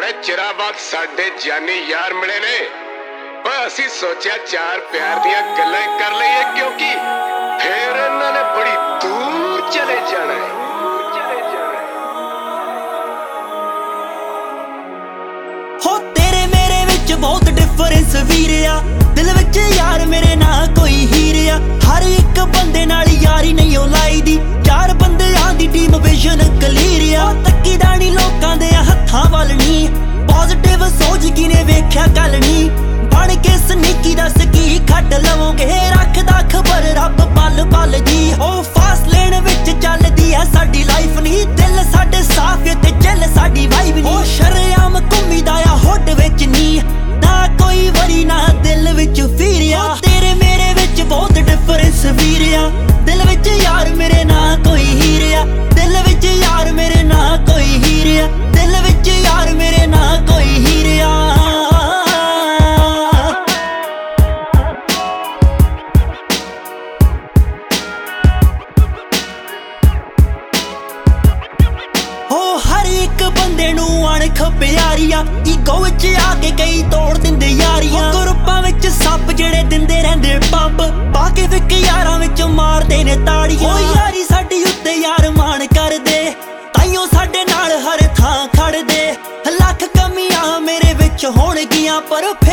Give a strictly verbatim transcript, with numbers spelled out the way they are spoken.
बड़े चिरा बाद साडे जानी यार मिले ने। असीं सोचा चार प्यार दियां गल्लां कर लईए, क्योंकि फिर इन्हां ने बड़ी दूर चले जाना है। हो तेरे मेरे विच बहुत डिफरेंस वीरिया, दिल विच यार मेरे ना कोई हीरिया। हर एक बंदे नाल यारी नहीं ओ लाई दी, चार बंदियां दी टीम विजन क्लीयर। तक्की दानी लोकां दे हत्थां वल नी, पॉजिटिव सोच किने वेख्या कल नी। बन के सनीकी दस की खट लवोगे, रखदा खबर रब पल पल दी। ओ फास्ट लेन विच चलदी है साडी लाइफ नी, दिल साडे साफ ते चल साडी वाइब नी। ओ शरेआम घुम्मीदा आ होड विच नी, ना कोई वरी ना दिल विच फीरिया। तेरे मेरे विच बहुत डिफरेंस वीरिया, दिल विच यार मेरे ना कोई हीरिया। दिल विच यार मेरे ना कोई हीरिया, दिल विच यार मेरे ना कोई हीरिया। हो हर एक बंदे नू अणख प्यारिया, ईगो विच आके कई तोड़ दिंदे यारियां। ग्रुपां विच सप जेड़े दिंदे रहिंदे पंप, बाकी विक यारां विच मारदे ने ताड़ियां। ओ यारी साडी उत्ते यार मान करदे, ताइयों साडे नाल हर थां खड़दे। लख कमियां मेरे विच होणगियां पर